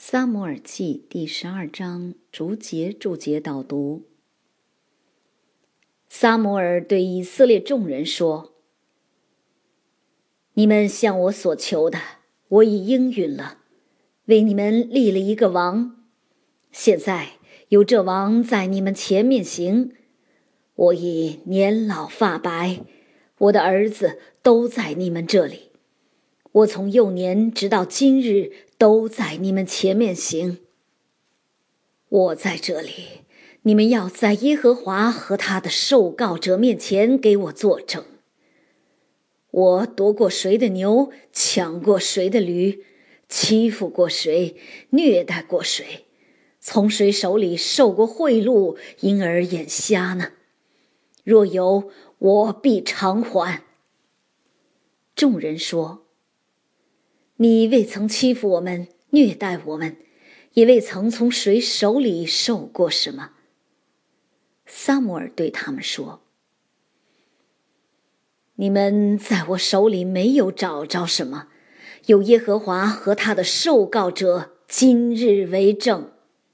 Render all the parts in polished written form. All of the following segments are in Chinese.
撒母耳记第12章逐节注解导读。撒母耳对以色列众人说：你们向我所求的，我已应允了，为你们立了一个王。现在有这王在你们前面行，我已年老发白，我的儿子都在你们这里，我从幼年直到今日都在你们前面行。我在这里，你们要在耶和华和他的受膏者面前给我作证。我夺过谁的牛，抢过谁的驴，欺负过谁，虐待过谁，从谁手里受过贿赂，因而眼瞎呢？若有，我必偿还。众人说：你未曾欺负我们，虐待我们，也未曾从谁手里受过什么。撒母耳对他们说：你们在我手里没有找着什么，有耶和华和他的受膏者今日为证。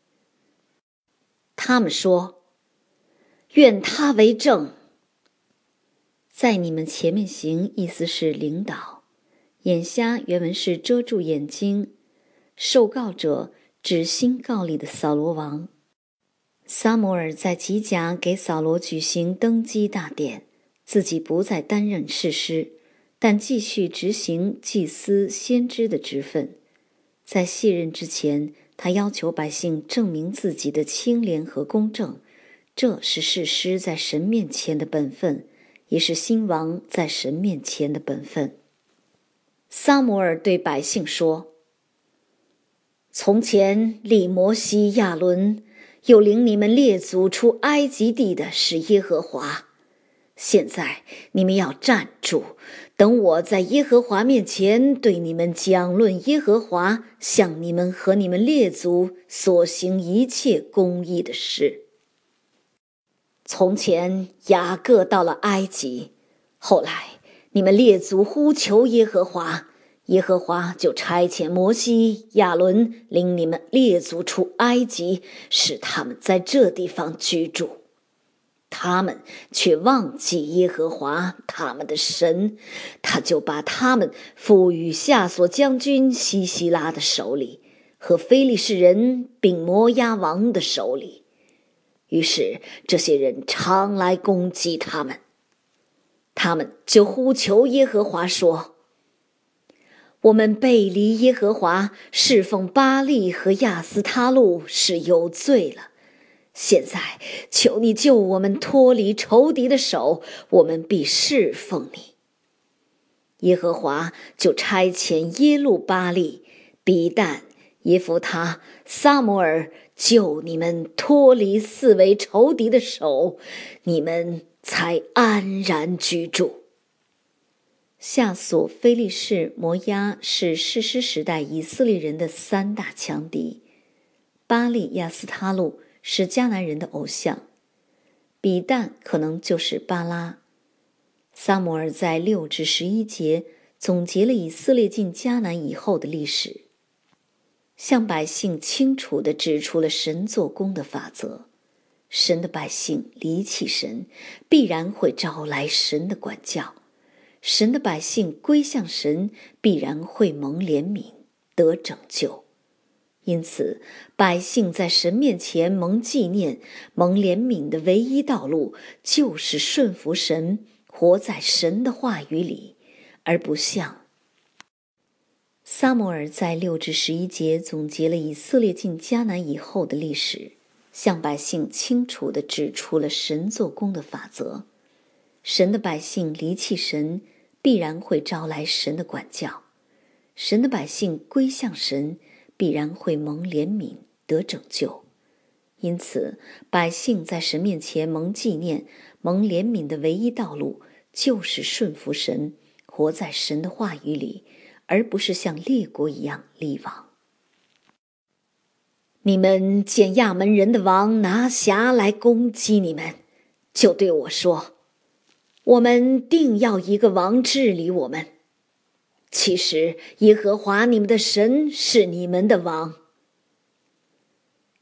他们说：愿他为证。在你们前面行，意思是领导。眼瞎原文是遮住眼睛，受膏者指新膏立的扫罗王。撒母耳在吉甲给扫罗举行登基大典，自己不再担任士师，但继续执行祭司先知的职分。在卸任之前，他要求百姓证明自己的清廉和公正，这是士师在神面前的本分，也是新王在神面前的本分。撒母耳对百姓说：从前立摩西、亚伦，又领你们列祖出埃及地的是耶和华。现在你们要站住，等我在耶和华面前对你们讲论耶和华向你们和你们列祖所行一切公义的事。从前雅各到了埃及，后来你们列祖呼求耶和华，耶和华就差遣摩西、亚伦领你们列祖出埃及，使他们在这地方居住。他们却忘记耶和华他们的神，他就把他们赋予夏所将军西西拉的手里，和非利士人并摩押王的手里。于是这些人常来攻击他们，他们就呼求耶和华说：我们背离耶和华，侍奉巴力和亚斯他路，是有罪了。现在求你救我们脱离仇敌的手，我们必侍奉你。耶和华就差遣耶路巴力、比但、耶弗他、撒母耳救你们脱离四围仇敌的手，你们才安然居住。夏所、非利士、摩押是士师时代以色列人的三大强敌。巴力、亚斯他路是迦南人的偶像，比但可能就是巴拉。撒母耳在6至11节总结了以色列进迦南以后的历史，向百姓清楚地指出了神做工的法则。神的百姓离弃神，必然会招来神的管教；神的百姓归向神，必然会蒙怜悯，得拯救。因此，百姓在神面前蒙纪念、蒙怜悯的唯一道路，就是顺服神，活在神的话语里，而不像撒母耳在6至11节总结了以色列进迦南以后的历史，向百姓清楚地指出了神做工的法则。神的百姓离弃神，必然会招来神的管教；神的百姓归向神，必然会蒙怜悯，得拯救。因此，百姓在神面前蒙纪念、蒙怜悯的唯一道路，就是顺服神，活在神的话语里，而不是像列国一样立王。你们见亚门人的王拿辖来攻击你们，就对我说：我们定要一个王治理我们。其实耶和华你们的神是你们的王。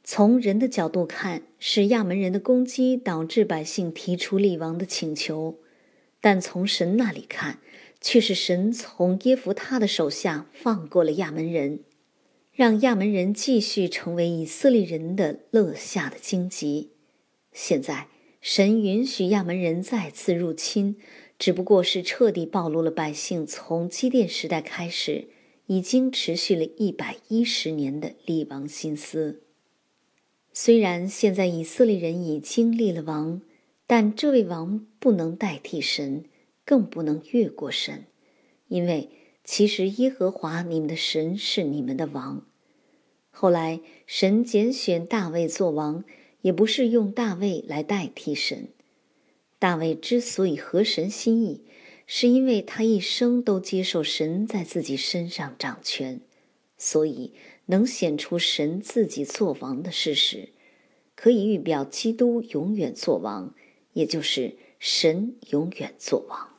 从人的角度看，是亚门人的攻击导致百姓提出立王的请求，但从神那里看，却是神从耶弗他的手下放过了亚门人，让亚门人继续成为以色列人的乐下的荆棘。现在神允许亚门人再次入侵，只不过是彻底暴露了百姓从基甸时代开始已经持续了110年的立王心思。虽然现在以色列人已经立了王，但这位王不能代替神，更不能越过神，因为其实耶和华你们的神是你们的王。后来神拣选大卫做王，也不是用大卫来代替神。大卫之所以合神心意，是因为他一生都接受神在自己身上掌权，所以能显出神自己做王的事实，可以预表基督永远做王，也就是神永远做王。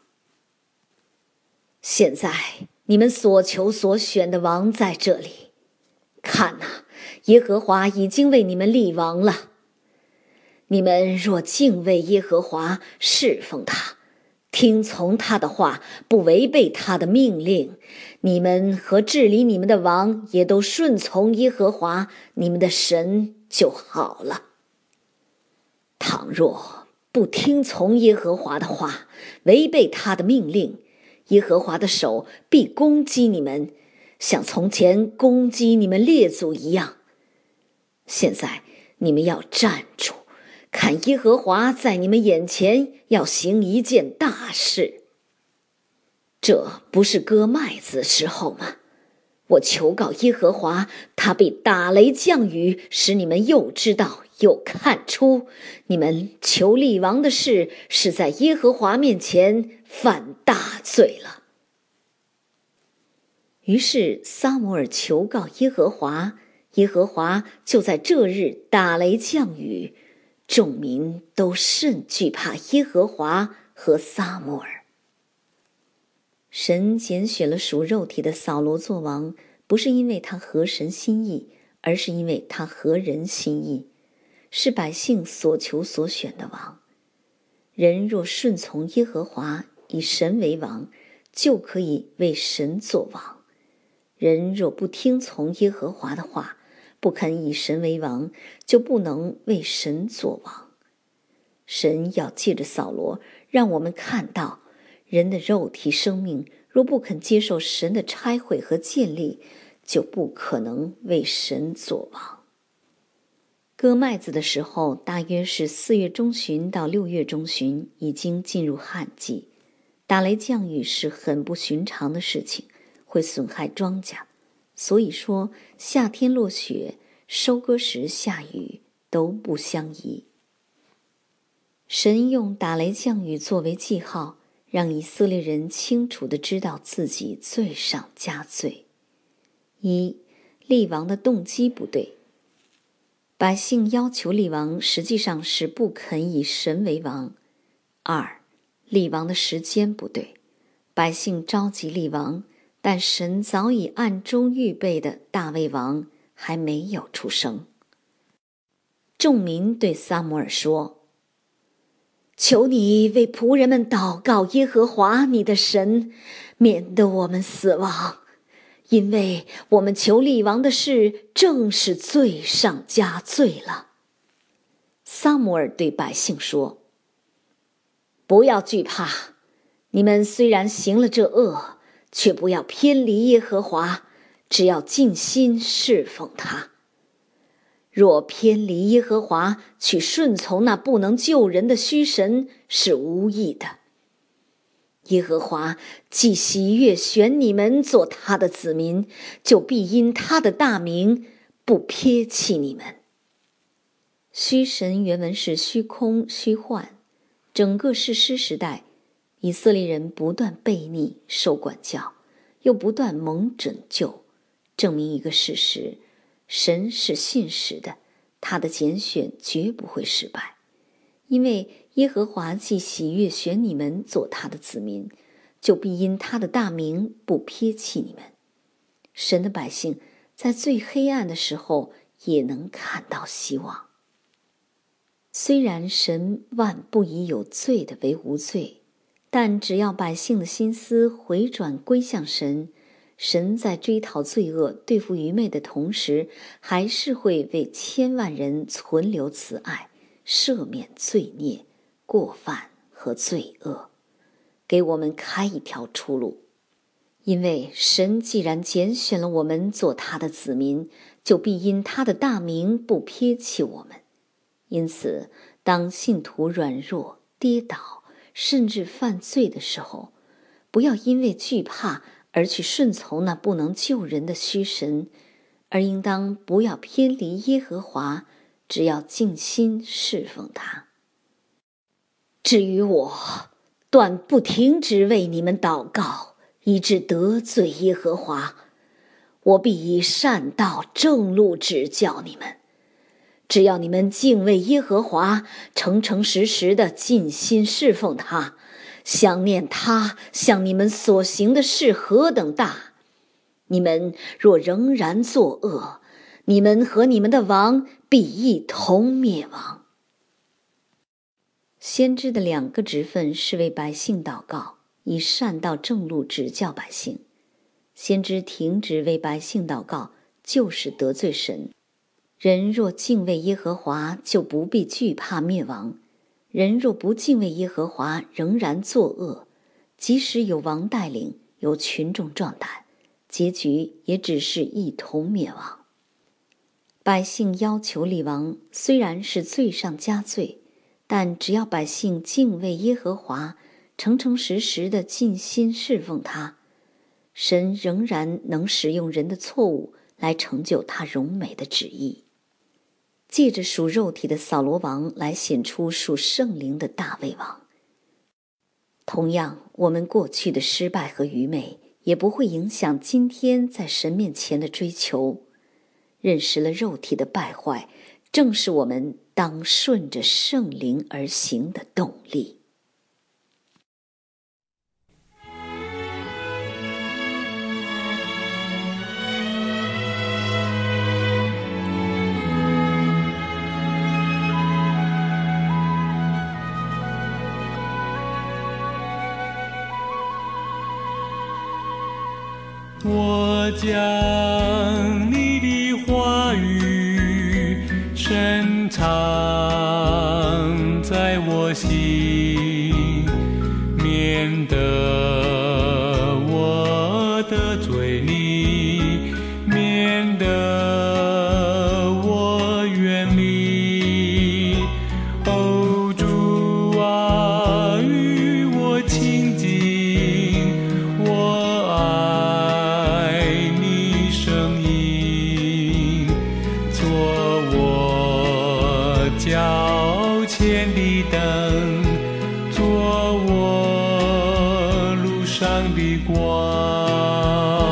现在你们所求所选的王在这里，看哪，耶和华已经为你们立王了。你们若敬畏耶和华，侍奉他，听从他的话，不违背他的命令，你们和治理你们的王也都顺从耶和华你们的神就好了。倘若不听从耶和华的话，违背他的命令，耶和华的手必攻击你们，像从前攻击你们列祖一样。现在你们要站住，看耶和华在你们眼前要行一件大事。这不是割麦子的时候吗？我求告耶和华，他必打雷降雨，使你们又知道又看出，你们求立王的事是在耶和华面前犯大罪了。于是撒母耳求告耶和华，耶和华就在这日打雷降雨，众民都甚惧怕耶和华和撒母耳。神拣选了属肉体的扫罗做王，不是因为他合神心意，而是因为他合人心意，是百姓所求所选的王。人若顺从耶和华，以神为王，就可以为神做王。人若不听从耶和华的话，不肯以神为王，就不能为神做王。神要借着扫罗，让我们看到，人的肉体生命若不肯接受神的差会和建立，就不可能为神做王。割麦子的时候，大约是4月中旬到6月中旬，已经进入旱季。打雷降雨是很不寻常的事情，会损害庄稼。所以说，夏天落雪，收割时下雨，都不相宜。神用打雷降雨作为记号，让以色列人清楚地知道自己罪上加罪。一、立王的动机不对。百姓要求立王，实际上是不肯以神为王。二、立王的时间不对。百姓着急立王，但神早已暗中预备的大卫王还没有出生。众民对撒母耳说：求你为仆人们祷告耶和华你的神，免得我们死亡，因为我们求立王的事正是罪上加罪了。撒母耳对百姓说：不要惧怕，你们虽然行了这恶，却不要偏离耶和华，只要尽心侍奉他。若偏离耶和华，去顺从那不能救人的虚神，是无益的。耶和华既喜悦选你们做他的子民，就必因他的大名不撇弃你们。虚神原文是虚空、虚幻。整个士师时代，以色列人不断悖逆受管教，又不断蒙拯救，证明一个事实：神是信实的，他的拣选绝不会失败。因为耶和华既喜悦选你们做他的子民，就必因他的大名不撇弃你们。神的百姓在最黑暗的时候也能看到希望。虽然神万不以有罪的为无罪，但只要百姓的心思回转归向神，神在追讨罪恶、对付愚昧的同时，还是会为千万人存留慈爱，赦免罪孽、过犯和罪恶，给我们开一条出路。因为神既然拣选了我们做他的子民，就必因他的大名不撇弃我们。因此，当信徒软弱、跌倒，甚至犯罪的时候，不要因为惧怕而去顺从那不能救人的虚神，而应当不要偏离耶和华，只要尽心侍奉他。至于我，断不停止为你们祷告，以致得罪耶和华。我必以善道正路指教你们。只要你们敬畏耶和华，诚诚实实的尽心侍奉他，想念他向你们所行的事何等大，你们若仍然作恶，你们和你们的王必一同灭亡。先知的2个职分是为百姓祷告，以善道正路指教百姓。先知停止为百姓祷告，就是得罪神。人若敬畏耶和华，就不必惧怕灭亡；人若不敬畏耶和华，仍然作恶，即使有王带领，有群众壮胆，结局也只是一同灭亡。百姓要求立王，虽然是罪上加罪，但只要百姓敬畏耶和华，诚诚实实的尽心侍奉他，神仍然能使用人的错误来成就他荣美的旨意。借着属肉体的扫罗王来显出属圣灵的大卫王。同样，我们过去的失败和愚昧也不会影响今天在神面前的追求。认识了肉体的败坏，正是我们当顺着圣灵而行的动力。 我将你的话语深藏在我心，免得我得罪你，免得我远离。哦，主啊，与我亲近，我爱你声音，做我脚前的灯，做我路上的光。